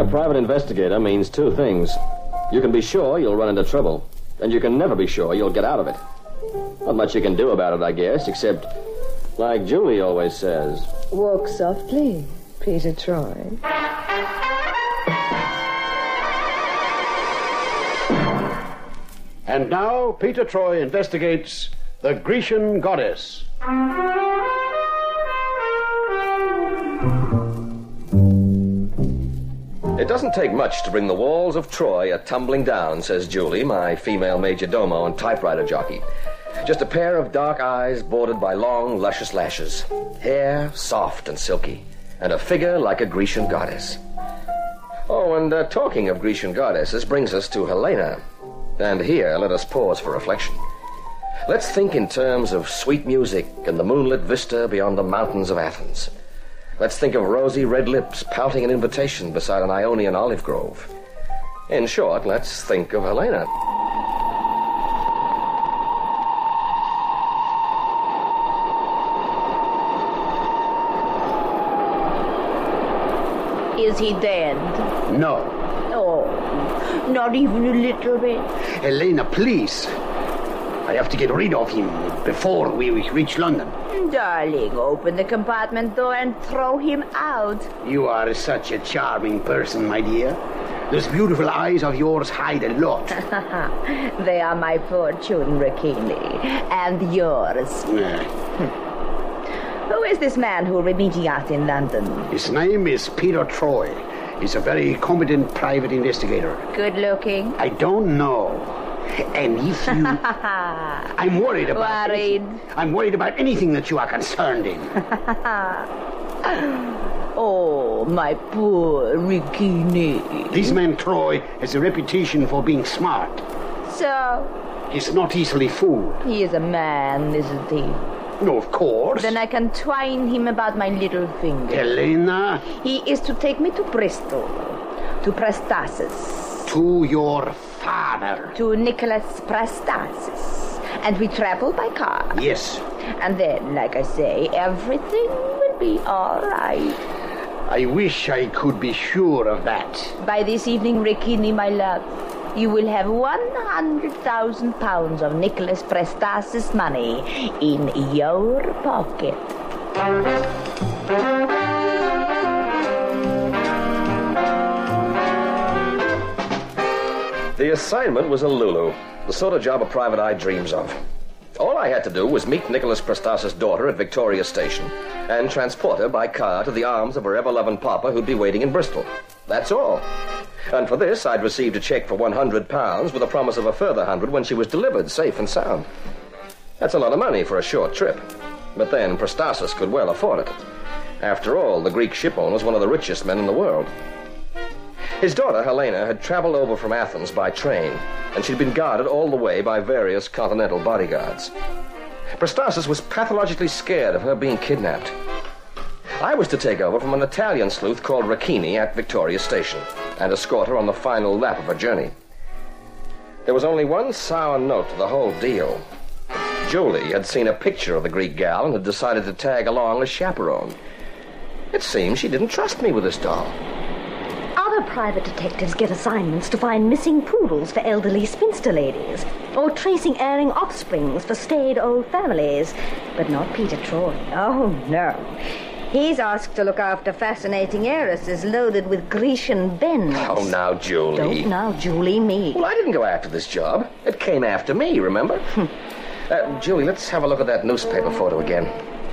private investigator means two things. You can be sure you'll run into trouble, and you can never be sure you'll get out of it. Not much you can do about it, I guess, except, like Julie always says, walk softly, Peter Troy. And now, Peter Troy investigates the Grecian Goddess. It doesn't take much to bring the walls of Troy a-tumbling down, says Julie, my female major domo and typewriter jockey. Just a pair of dark eyes bordered by long, luscious lashes, hair soft and silky, and a figure like a Grecian goddess. Oh, and talking of Grecian goddesses brings us to Helena. And here, let us pause for reflection. Let's think in terms of sweet music and the moonlit vista beyond the mountains of Athens. Let's think of rosy red lips pouting an invitation beside an Ionian olive grove. In short, let's think of Helena. Is he dead? No. Oh, not even a little bit. Helena, please. I have to get rid of him before we reach London. Darling, open the compartment door and throw him out. You are such a charming person, my dear. Those beautiful eyes of yours hide a lot. They are my fortune, Ricchini. And yours. Who is this man who will be meeting us in London? His name is Peter Troy. He's a very competent private investigator. Good looking? I don't know. And if you... I'm worried about... Worried? I'm worried about anything that you are concerned in. Oh, my poor Ricchini. This man Troy has a reputation for being smart. So? He's not easily fooled. He is a man, isn't he? No, of course. Then I can twine him about my little finger. Helena? He is to take me to Bristol, to Prestasis. To your father. To Nicholas Prestasis. And we travel by car. Yes. And then, like I say, everything will be all right. I wish I could be sure of that. By this evening, Ricchini, my love, you will have 100,000 pounds of Nicholas Prestasis money in your pocket. The assignment was a Lulu, the sort of job a private eye dreams of. All I had to do was meet Nicholas Prestasis' daughter at Victoria Station and transport her by car to the arms of her ever-loving papa who'd be waiting in Bristol. That's all. And for this, I'd received a check for £100 with a promise of a further 100 when she was delivered, safe and sound. That's a lot of money for a short trip. But then Prestasis could well afford it. After all, the Greek shipowner was one of the richest men in the world. His daughter, Helena, had traveled over from Athens by train, and she'd been guarded all the way by various continental bodyguards. Prestasis was pathologically scared of her being kidnapped. I was to take over from an Italian sleuth called Ricchini at Victoria Station and escort her on the final lap of her journey. There was only one sour note to the whole deal. Julie had seen a picture of the Greek gal and had decided to tag along as chaperone. It seems she didn't trust me with this doll. Other private detectives get assignments to find missing poodles for elderly spinster ladies, or tracing erring offsprings for staid old families, but not Peter Troy. Oh, no. He's asked to look after fascinating heiresses loaded with Grecian bends. Oh, now, Julie. Don't now, Julie, me. Well, I didn't go after this job. It came after me, remember? Julie, let's have a look at that newspaper photo again.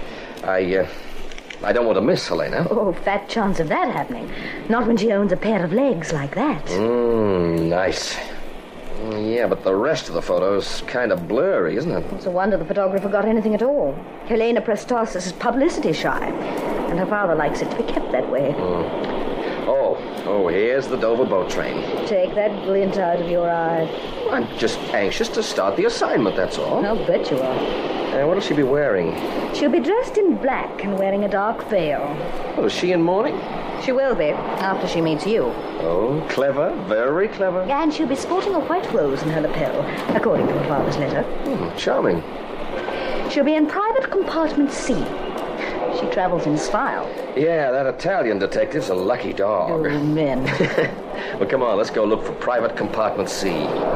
I don't want to miss Helena. Oh, fat chance of that happening. Not when she owns a pair of legs like that. Nice. Yeah, but the rest of the photo's kind of blurry, isn't it? It's a wonder the photographer got anything at all. Helena Prestasis is publicity shy, and her father likes it to be kept that way. Oh, here's the Dover boat train. Take that glint out of your eye. I'm just anxious to start the assignment, that's all. I'll bet you are. What'll she be wearing? She'll be dressed in black and wearing a dark veil. Oh, is she in mourning? She will be, after she meets you. Oh, clever, very clever. And she'll be sporting a white rose in her lapel, according to her father's letter. Charming. She'll be in private compartment C. She travels in style. Yeah, that Italian detective's a lucky dog. Oh, men. Well, come on, let's go look for private compartment C.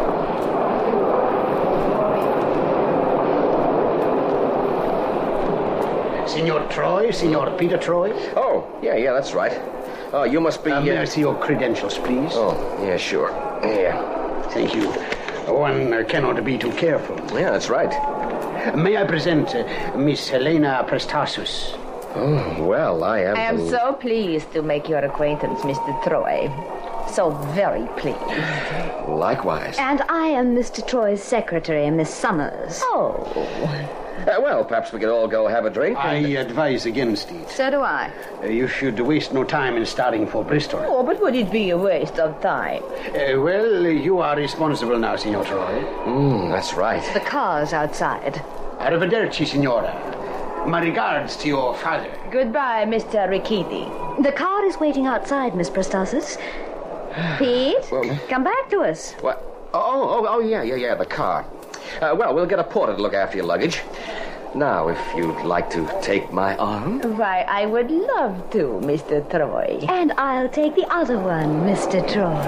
Signor Troy, Signor Peter Troy. Oh, yeah, that's right. Oh, you must be... May I see your credentials, please? Oh, yeah, sure. Yeah. Thank you. One cannot be too careful. Yeah, that's right. May I present Miss Helena Prestasus? Oh, well, I am... I am so pleased to make your acquaintance, Mr. Troy. So very pleased. Likewise. And I am Mr. Troy's secretary, Miss Summers. Oh. Well, perhaps we could all go have a drink. I advise against it. So do I. You should waste no time in starting for Bristol. Oh, but would it be a waste of time? Well, you are responsible now, Signor Troy. That's right. The car's outside. Arrivederci, Signora. My regards to your father. Goodbye, Mr. Ricchetti. The car is waiting outside, Miss Prestasis. Pete, come back to us. What? Oh, yeah, the car. Well, we'll get a porter to look after your luggage. Now, if you'd like to take my arm. Why, I would love to, Mr. Troy. And I'll take the other one, Mr. Troy.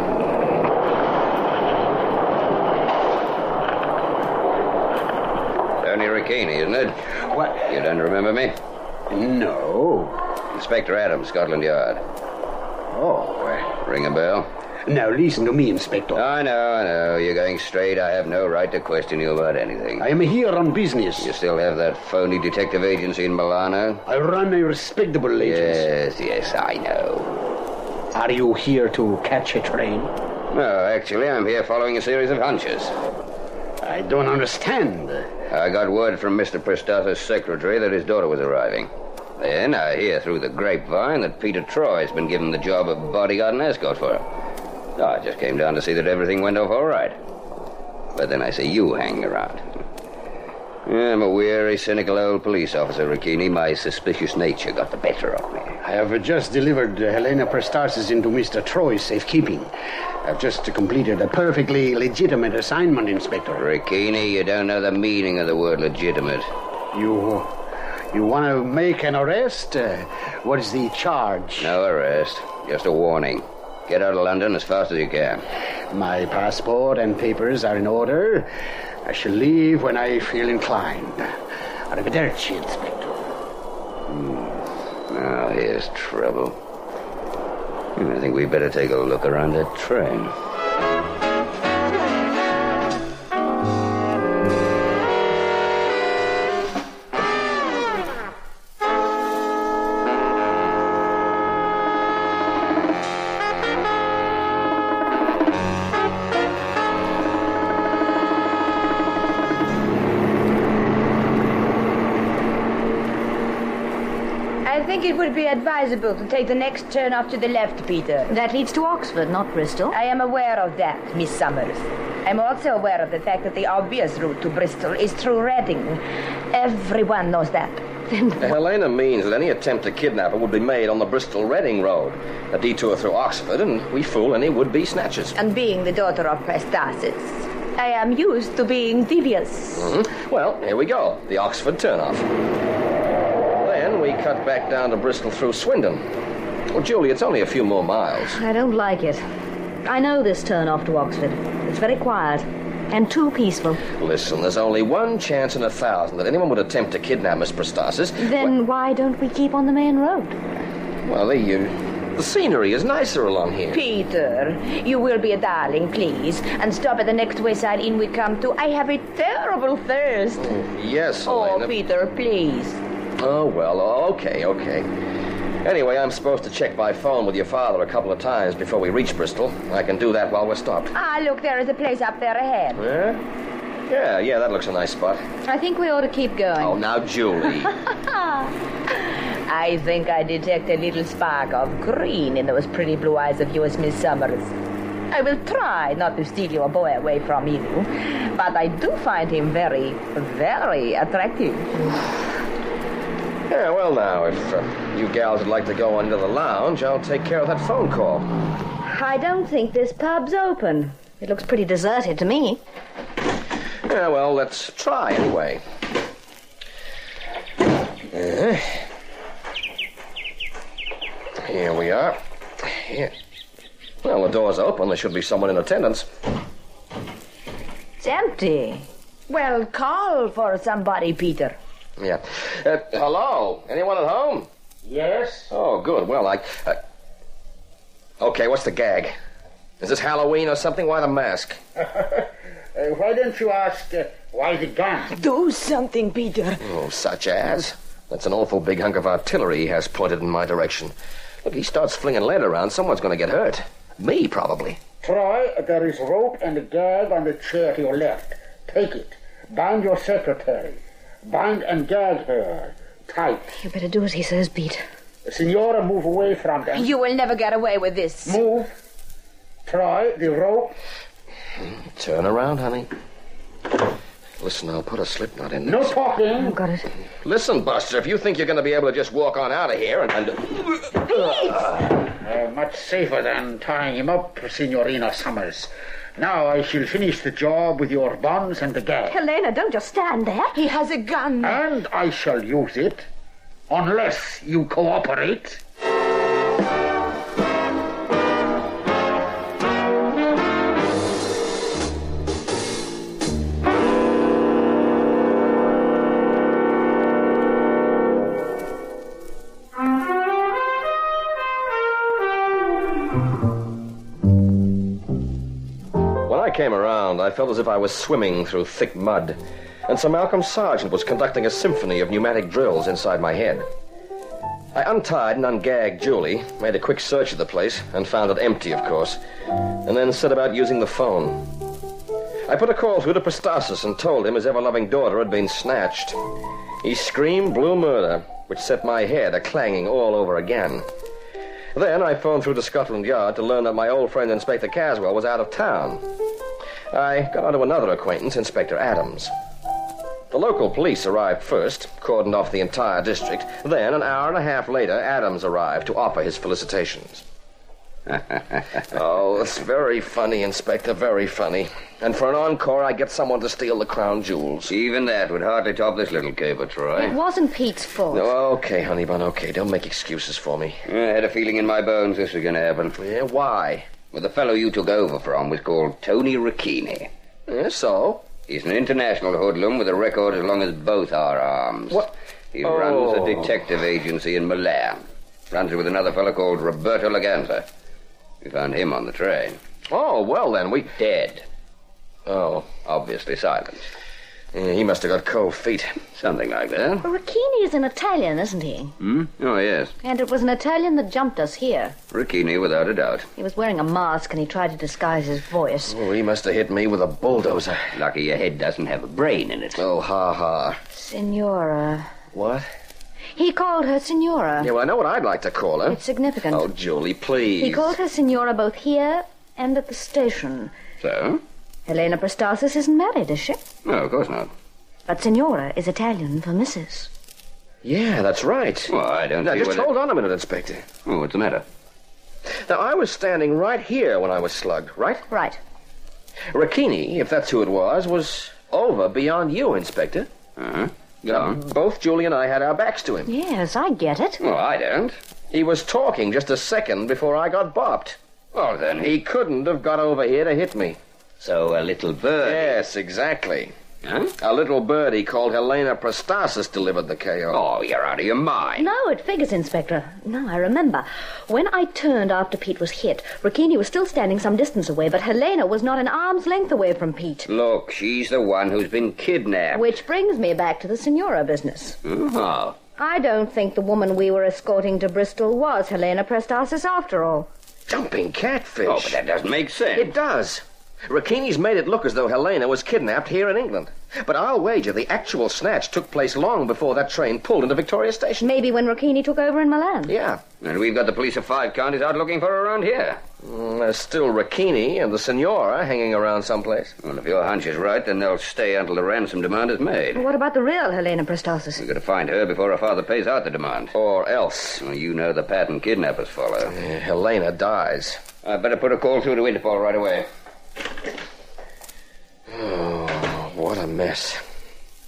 Tony Ricchetti, isn't it? What? You don't remember me? No. Inspector Adams, Scotland Yard. Oh. Ring a bell? Now, listen to me, Inspector. I know. You're going straight. I have no right to question you about anything. I am here on business. You still have that phony detective agency in Milano? I run a respectable agency. Yes, I know. Are you here to catch a train? No, actually, I'm here following a series of hunches. I don't understand. I got word from Mr. Prestasis' secretary that his daughter was arriving. Then I hear through the grapevine that Peter Troy's been given the job of bodyguard and escort for her. I just came down to see that everything went off all right. But then I see you hanging around. I'm a weary, cynical old police officer, Ricchetti. My suspicious nature got the better of me. I have just delivered Helena Prestasis into Mr. Troy's safekeeping. I've just completed a perfectly legitimate assignment, Inspector. Ricchetti, you don't know the meaning of the word legitimate. You want to make an arrest? What is the charge? No arrest. Just a warning. Get out of London as fast as you can. My passport and papers are in order. I shall leave when I feel inclined. Arrivederci, Inspector. Now, here's trouble. I think we better take a look around that train. I think it would be advisable to take the next turn off to the left, Peter. That leads to Oxford, not Bristol. I am aware of that, Miss Summers. I'm also aware of the fact that the obvious route to Bristol is through Reading. Everyone knows that. Helena means that any attempt to kidnap her would be made on the Bristol-Reading road. A detour through Oxford, and we fool any would-be snatchers. And being the daughter of Prestasis, I am used to being devious. Mm-hmm. Well, here we go. The Oxford turnoff. Then we cut back down to Bristol through Swindon. Well, Julie, it's only a few more miles. I don't like it. I know this turn off to Oxford. It's very quiet and too peaceful. Listen, there's only one chance in 1,000 that anyone would attempt to kidnap Miss Prestasis. Then why don't we keep on the main road? Well, the scenery is nicer along here. Peter, you will be a darling, please, and stop at the next wayside inn we come to. I have a terrible thirst. Yes, Helena. Oh, Peter, please. Oh, well, okay. Anyway, I'm supposed to check by phone with your father a couple of times before we reach Bristol. I can do that while we're stopped. Ah, look, there is a place up there ahead. Yeah, that looks a nice spot. I think we ought to keep going. Oh, now, Julie. I think I detect a little spark of green in those pretty blue eyes of yours, Miss Summers. I will try not to steal your boy away from you, but I do find him very, very attractive. Yeah, well, now, if you gals would like to go into the lounge, I'll take care of that phone call. I don't think this pub's open. It looks pretty deserted to me. Yeah, well, let's try anyway. are. Here. Well, the door's open. There should be someone in attendance. It's empty. Well, call for somebody, Peter. Yeah. Hello? Anyone at home? Yes? Oh, good. Well, Okay, what's the gag? Is this Halloween or something? Why the mask? Why don't you ask why the gun? Do something, Peter. Oh, such as? That's an awful big hunk of artillery he has pointed in my direction. Look, he starts flinging lead around, someone's going to get hurt. Me, probably. Troy, there is rope and a gag on the chair to your left. Take it. Bind your secretary. Bind and gag her. Tight. You better do as he says, Pete. Senora, move away from them. You will never get away with this. Move. Troy, the rope. Turn around, honey. Listen, I'll put a slip knot in No this. talking. Got it. Listen, Buster, if you think you're going to be able to just walk on out of here and... Much safer than tying him up, Signorina Summers. Now I shall finish the job with your bonds and the gag. Helena, don't just stand there. He has a gun. And I shall use it, unless you cooperate. Came around, I felt as if I was swimming through thick mud, and Sir Malcolm Sargent was conducting a symphony of pneumatic drills inside my head. I untied and ungagged Julie, made a quick search of the place, and found it empty, of course, and then set about using the phone. I put a call through to Prestasis and told him his ever-loving daughter had been snatched. He screamed blue murder, which set my head a-clanging all over again. Then I phoned through to Scotland Yard to learn that my old friend Inspector Caswell was out of town. I got onto another acquaintance, Inspector Adams. The local police arrived first, cordoned off the entire district. Then, an hour and a half later, Adams arrived to offer his felicitations. Oh, it's very funny, Inspector, very funny. And for an encore, I get someone to steal the crown jewels. Even that would hardly top this little caper, Troy. It wasn't Pete's fault. Okay, honey bun, okay. Don't make excuses for me. I had a feeling in my bones this was going to happen. Yeah, why? Well, the fellow you took over from was called Tony Ricchini. Yeah, so? He's an international hoodlum with a record as long as both our arms. What? He runs a detective agency in Milan. Runs it with another fellow called Roberto Laganza. We found him on the train. Oh, well then, we... Dead. Oh. Obviously silent. Yeah, he must have got cold feet. Something like that. Ricchini is an Italian, isn't he? Oh, yes. And it was an Italian that jumped us here. Ricchini, without a doubt. He was wearing a mask and he tried to disguise his voice. Oh, he must have hit me with a bulldozer. Lucky your head doesn't have a brain in it. Oh, ha-ha. Signora. What? He called her Signora. Yeah, well, I know what I'd like to call her. It's significant. Oh, Julie, please. He called her Signora both here and at the station. So? Helena Prestasis isn't married, is she? No, of course not. But Signora is Italian for Mrs. Yeah, that's right. Well, I don't Now, see just what hold on a minute, Inspector. Oh, what's the matter? Now, I was standing right here when I was slugged, right? Right. Ricchini, if that's who it was over beyond you, Inspector. Uh-huh. Go on. Both Julie and I had our backs to him. Yes, I get it. Well, I don't. He was talking just a second before I got bopped. Well, then He couldn't have got over here to hit me. So a little bird. Yes, exactly. Huh? A little birdie called Helena Prestasis delivered the KO. Oh, you're out of your mind. No, it figures, Inspector. No, I remember. When I turned after Pete was hit, Ricchini was still standing some distance away, but Helena was not an arm's length away from Pete. Look, she's the one who's been kidnapped. Which brings me back to the Signora business. Oh. I don't think the woman we were escorting to Bristol was Helena Prestasis after all. Jumping catfish. Oh, but that doesn't make sense. It does. Ricchini's made it look as though Helena was kidnapped here in England. But I'll wager the actual snatch took place long before that train pulled into Victoria Station. Maybe when Ricchini took over in Milan. Yeah. And we've got the police of 5 counties out looking for her around here. There's still Ricchini and the Signora hanging around someplace. Well, if your hunch is right, then they'll stay until the ransom demand is made. What about the real Helena Prestasis? We've got to find her before her father pays out the demand. Or else. Well, you know the pattern kidnappers follow. Helena dies. I'd better put a call through to Interpol right away. Oh, what a mess.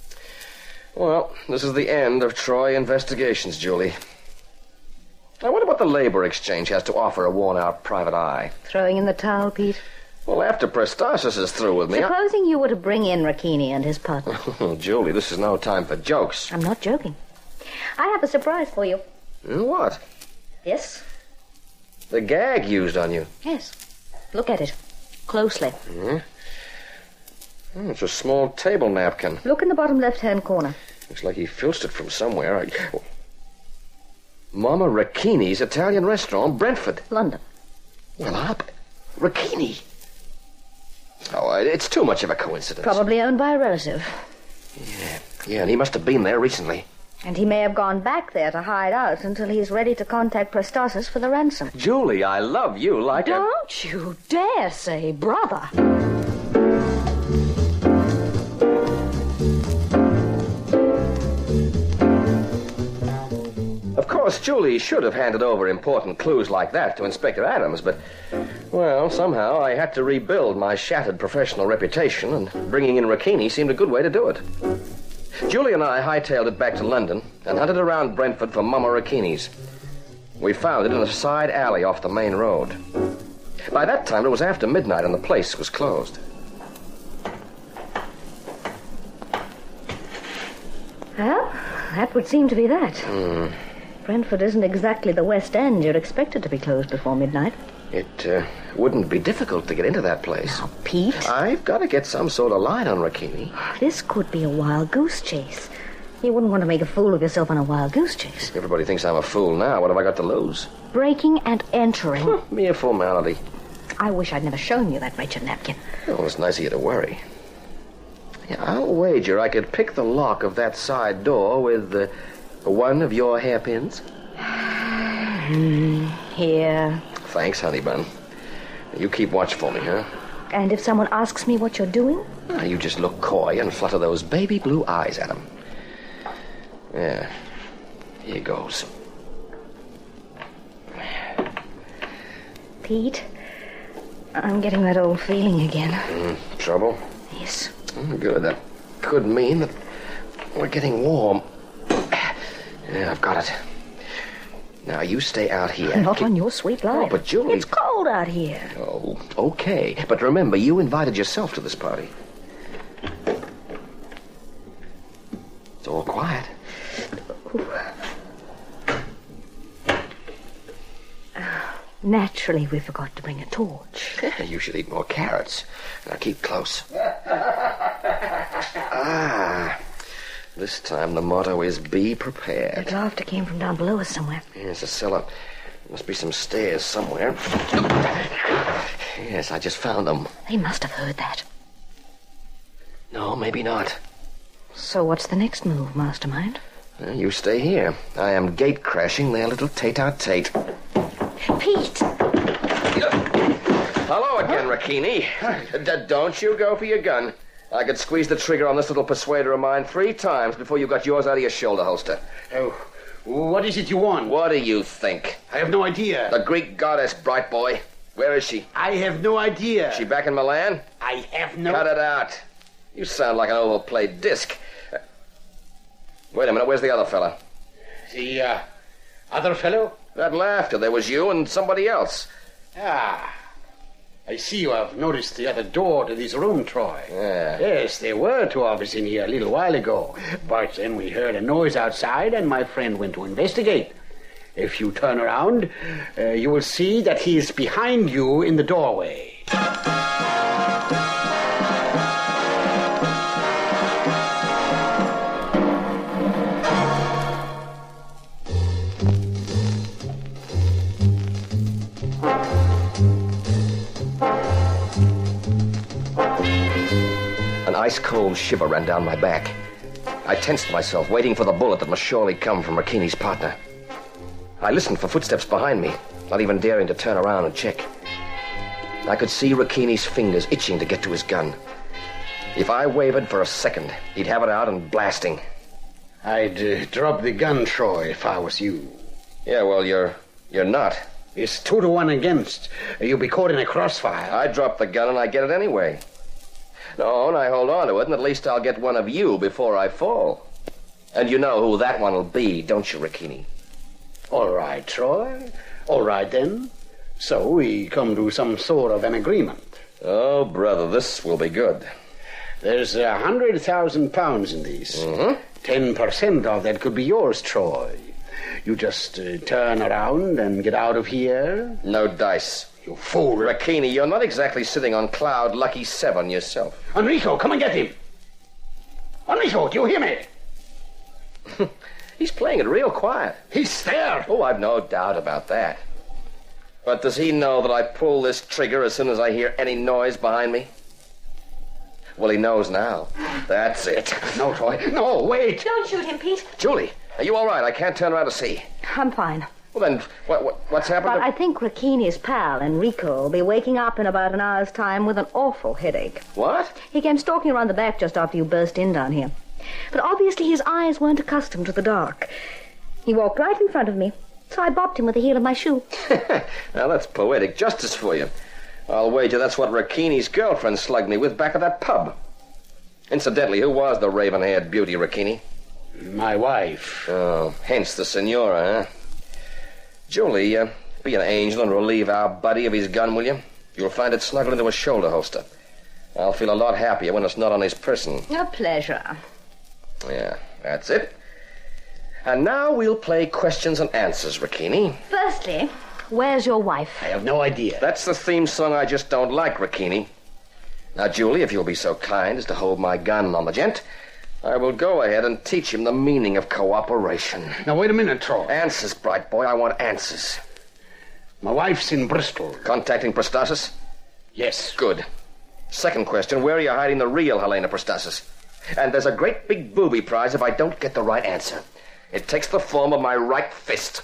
Well, this is the end of Troy investigations, Julie. I wonder what what the labor exchange has to offer a worn-out private eye? Throwing in the towel, Pete? Well, after Prestassus is through with me... Supposing you were to bring in Rakini and his partner. Julie, this is no time for jokes. I'm not joking. I have a surprise for you. What? This? The gag used on you. Yes. Look at it. Closely. It's a small table napkin. Look in the bottom left-hand corner. Looks like he filched it from somewhere. Mama Rakini's Italian restaurant, Brentford. London. Well, Rakini. Oh, it's too much of a coincidence. Probably owned by a relative. Yeah, and he must have been there recently. And he may have gone back there to hide out until he's ready to contact Prestassus for the ransom. Julie, I love you like Don't you dare say brother. Of course, Julie should have handed over important clues like that to Inspector Adams, but, well, somehow I had to rebuild my shattered professional reputation, and bringing in Rakini seemed a good way to do it. Julie and I hightailed it back to London and hunted around Brentford for Mama Rakini's. We found it in a side alley off the main road. By that time, it was after midnight and the place was closed. Well, that would seem to be that. Brentford isn't exactly the West End. You're expected to be closed before midnight. It wouldn't be difficult to get into that place. Now, Pete. I've got to get some sort of line on Rakini. This could be a wild goose chase. You wouldn't want to make a fool of yourself on a wild goose chase. Everybody thinks I'm a fool now. What have I got to lose? Breaking and entering. Mere formality. I wish I'd never shown you that wretched napkin. Oh, it's nice of you to worry. Yeah, I'll wager I could pick the lock of that side door with one of your hairpins. Here. Thanks, honey bun. You keep watch for me, huh? And if someone asks me what you're doing? You just look coy and flutter those baby blue eyes at them. Yeah. Here goes. Pete, I'm getting that old feeling again. Trouble? Yes. Good. That could mean that we're getting warm. Yeah, I've got it. Now, you stay out here. Not on your sweet life. Oh, but Julie... It's cold out here. Oh, okay. But remember, you invited yourself to this party. It's all quiet. Naturally, we forgot to bring a torch. You should eat more carrots. Now, keep close. This time the motto is be prepared. That laughter came from down below us somewhere. Yes, a cellar. There must be some stairs somewhere. Yes, I just found them. They must have heard that. No, maybe not. So what's the next move, Mastermind? You stay here. I am gate crashing their little tete-a-tete. Pete! Hello again, Rakini. Don't you go for your gun. I could squeeze the trigger on this little persuader of mine 3 times before you got yours out of your shoulder holster. Oh, what is it you want? What do you think? I have no idea. The Greek goddess, bright boy. Where is she? I have no idea. She back in Milan? I have no... Cut it out. You sound like an overplayed disc. Wait a minute, where's the other fella? The, other fellow? That laughter, there was you and somebody else. Ah, I see you have noticed the other door to this room, Troy. Yeah. Yes, there were 2 of us in here a little while ago. But then we heard a noise outside, and my friend went to investigate. If you turn around, you will see that he is behind you in the doorway. An ice-cold shiver ran down my back. I tensed myself, waiting for the bullet that must surely come from Rakini's partner. I listened for footsteps behind me, not even daring to turn around and check. I could see Rakini's fingers itching to get to his gun. If I wavered for a second, he'd have it out and blasting. I'd drop the gun, Troy, if I was you. Yeah, well, you're not. It's 2 to 1 against. You'll be caught in a crossfire. I drop the gun and I get it anyway. No, and I hold on to it, and at least I'll get one of you before I fall. And you know who that one will be, don't you, Rakini? All right, Troy. All right, then. So we come to some sort of an agreement. Oh, brother, this will be good. There's 100,000 pounds in these. 10% of that could be yours, Troy. You just turn around and get out of here. No dice. You fool. Ricchini, you're not exactly sitting on cloud lucky 7 yourself. Enrico, come and get him. Enrico, do you hear me? He's playing it real quiet. He's there. Oh, I've no doubt about that. But does he know that I pull this trigger as soon as I hear any noise behind me? Well, he knows now. That's it. No, Troy. No, wait. Don't shoot him, Pete. Julie, are you all right? I can't turn around to see. I'm fine. Well, then, what's happened? But I think Ricchini's pal, Enrico, will be waking up in about an hour's time with an awful headache. What? He came stalking around the back just after you burst in down here. But obviously his eyes weren't accustomed to the dark. He walked right in front of me, so I bopped him with the heel of my shoe. Now, that's poetic justice for you. I'll wager that's what Ricchini's girlfriend slugged me with back at that pub. Incidentally, who was the raven-haired beauty, Ricchini? My wife. Oh, hence the senora, huh? Julie, be an angel and relieve our buddy of his gun, will you? You'll find it snuggled into a shoulder holster. I'll feel a lot happier when it's not on his person. A pleasure. Yeah, that's it. And now we'll play questions and answers, Ricchini. Firstly, where's your wife? I have no idea. That's the theme song I just don't like, Ricchini. Now, Julie, if you'll be so kind as to hold my gun on the gent, I will go ahead and teach him the meaning of cooperation. Now, wait a minute, Troy. Answers, bright boy. I want answers. My wife's in Bristol. Contacting Prostasis? Yes. Good. Second question, where are you hiding the real Helena Prostasis? And there's a great big booby prize if I don't get the right answer. It takes the form of my right fist.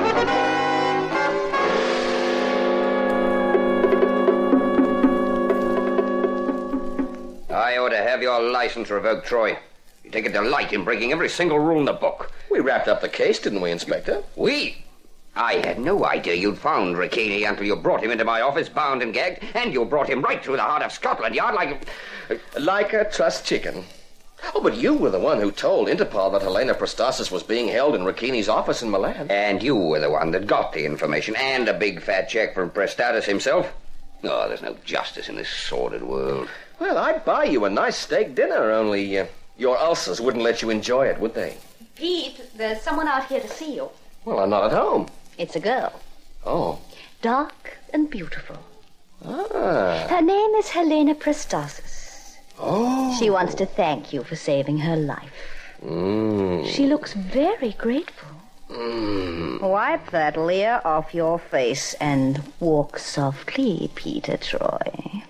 I ought to have your license revoked, Troy. You take a delight in breaking every single rule in the book. We wrapped up the case, didn't we, Inspector? We? I had no idea you'd found Ricchini until you brought him into my office bound and gagged, and you brought him right through the heart of Scotland Yard like a trussed chicken. Oh, but you were the one who told Interpol that Helena Prostasis was being held in Ricchini's office in Milan. And you were the one that got the information, and a big fat check from Prestatis himself. Oh, there's no justice in this sordid world. Well, I'd buy you a nice steak dinner, only your ulcers wouldn't let you enjoy it, would they? Pete, there's someone out here to see you. Well, I'm not at home. It's a girl. Oh. Dark and beautiful. Ah. Her name is Helena Prostasis. Oh. She wants to thank you for saving her life. She looks very grateful. Wipe that leer off your face and walk softly, Peter Troy.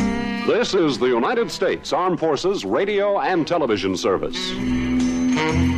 This is the United States Armed Forces Radio and Television Service.